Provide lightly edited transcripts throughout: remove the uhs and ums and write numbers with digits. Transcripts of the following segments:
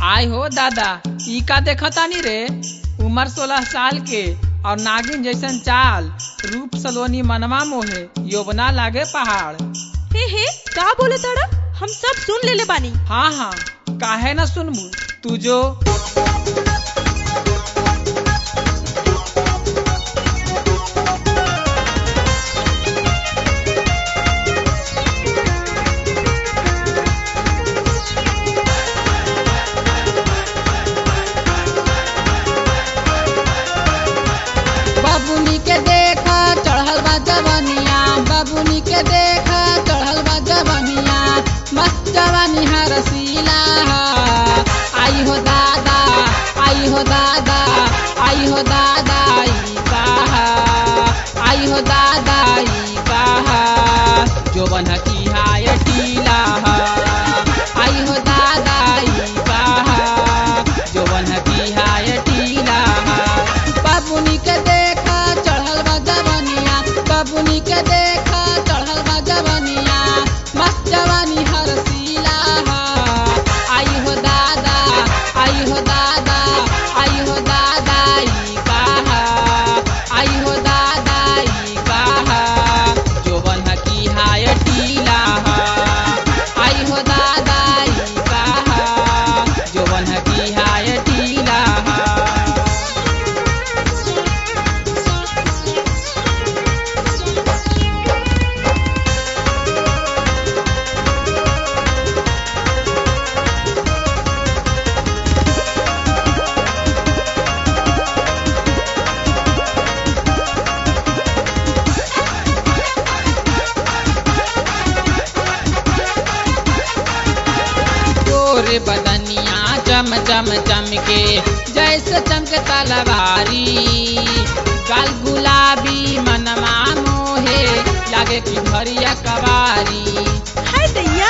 आय हो दादा, ई का देखतानी रे। उम्र 16 साल के और नागिन जैसन चाल, रूप सलोनी मनवा मोहे, योबना लागे पहाड़। हे का बोले ताड़ा? हम सब सुन लेले बानी। हाँ हाँ, काहे न सुनबू, तू जो। बाबूनी के देखा चढ़ल बा जवनिया, बाबूनी के देखा चढ़ल बा जवनिया, मस्त जवानी है रसीला। आई हो दादा, आई हो दादा, आई हो दादा, ई कहा, आई हो दादा, ई कहा, जोबन की हाय टीला। आई हो दादा, ई कहा, जोबन की हाय टीला। बाबूनी के देखा चढ़ल बा जवनिया, बाबूनी के देखा चढ़ल बा जवनिया, मस्त जवानी हर सीला। आई हो दादा, आई हो दादा, आई हो दादा, ई कहा, आई हो दादा, ई कहा, जोबन की हाय टीला। आई हो दादा, ई कहा, जोबन की हाय टीला। तोरे बदनिया चम चम चमके जैसे चमके तलवारी, गाल गुलाबी मनवा मोहे, लागे कि भरिया कवारी। हाय दैया,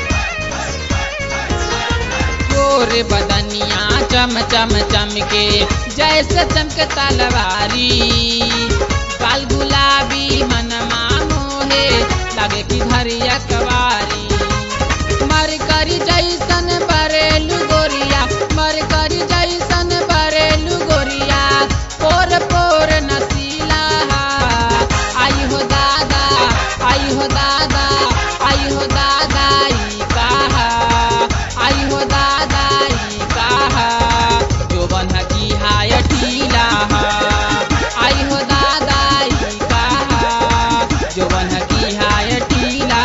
तोरे बदनिया चम चम चमके जैसे चमके तलवारी, गाल गुलाबी मनवा मोहे, लागे कि भरिया कवारी। मर करी जैसन बरेलू गोरिया, मर करी जैसन बरेलू गोरिया, पोर पोर नसीला। आई हो दादा, आई हो दादा, आई हो दादा, ई कहा, आई हो दादा, ई कहा, जोबन की हाय टीला। आई हो दादा, ई कहा, जोबन की हाय टीला।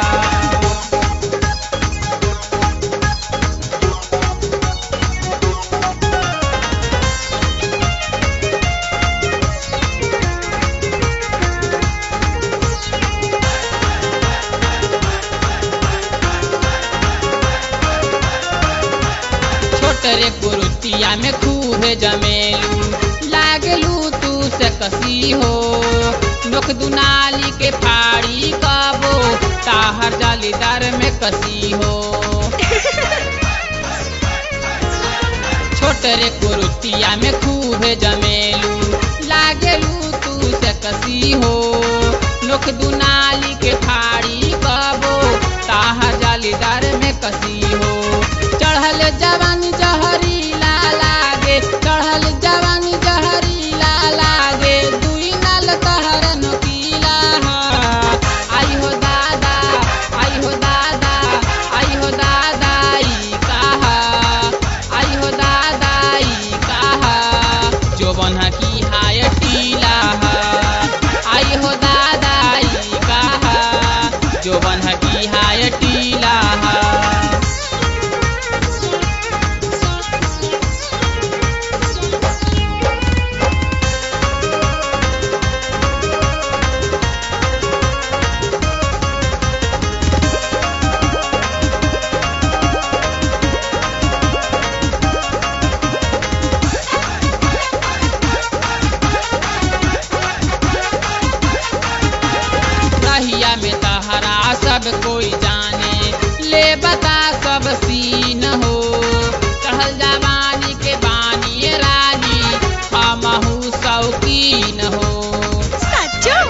छोटरे कुरुतिया में खूब जमेलू, लागलू तू से कसी हो, नोक दुनाली के फाड़ी कबो, ताहर जालीदार में कसी हो। छोटरे कुरुतिया में खूब जमेलू, लागलू तू से कसी हो, नोक दुनाली के फाड़ी कबो, ताहर जालीदार में कसी हो। चढ़ल जवानी जहरीला लागे, चढ़ल जवानी जहरीला लागे, दुई नाल तहर नोकीला। आई हो दादा, आई हो दादा, आई हो दादा, ई कहा, आई हो दादा, ई कहा, जोबन की हाय टीला। आई हो दादा, ई कहा, जोबन की हाय टीला। रहिया में तहरा सब कोई जाने, ले बता सब सीन हो, चढ़ल जवानी के बानी रानी, हमहू शौकीन हो। सच्चो?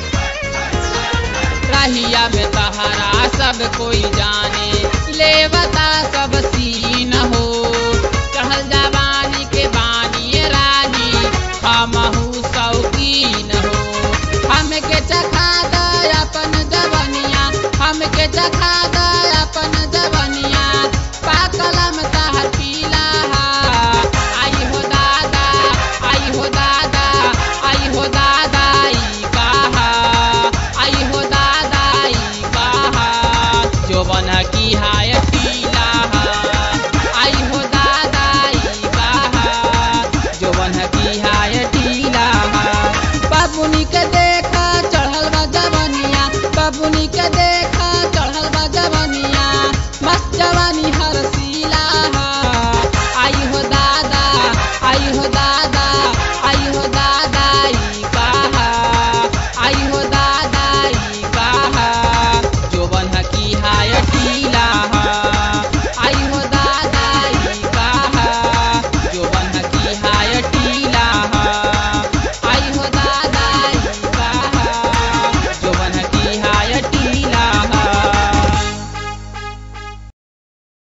रहिया में तहरा सब कोई जाने, ले बता